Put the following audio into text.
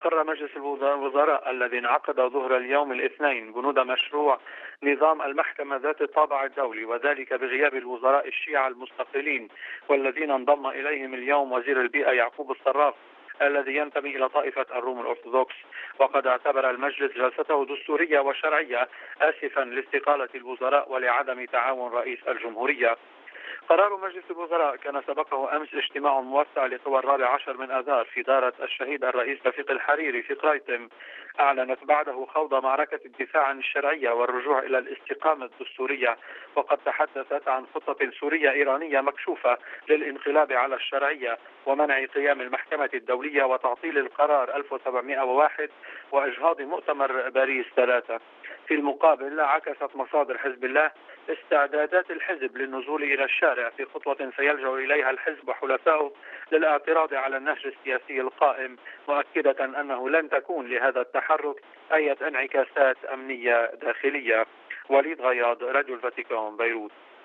أقر مجلس الوزراء الذي انعقد ظهر اليوم الاثنين بنود مشروع نظام المحكمة ذات الطابع الدولي، وذلك بغياب الوزراء الشيعة المستقلين والذين انضم إليهم اليوم وزير البيئة يعقوب الصراف الذي ينتمي إلى طائفة الروم الأرثوذكس. وقد اعتبر المجلس جلسته دستورية وشرعية، آسفا لاستقالة الوزراء ولعدم تعاون رئيس الجمهورية. قرار مجلس الوزراء كان سبقه أمس اجتماع موسع لقوى 14 من آذار في دارة الشهيد الرئيس رفيق الحريري في قريتم. أعلنت بعده خوض معركة الدفاع عن الشرعية والرجوع إلى الاستقامة الدستورية، وقد تحدثت عن خطة سورية إيرانية مكشوفة للانقلاب على الشرعية ومنع قيام المحكمة الدولية وتعطيل القرار 1701 وإجهاض مؤتمر باريس 3. في المقابل عكست مصادر حزب الله استعدادات الحزب للنزول إلى الشارع في خطوة سيلجأ إليها الحزب وحلفائه للاعتراض على النهج السياسي القائم، مؤكدة أنه لن تكون لهذا التحرك أي انعكاسات أمنية داخلية. وليد غياض، راديو الفاتيكان، بيروت.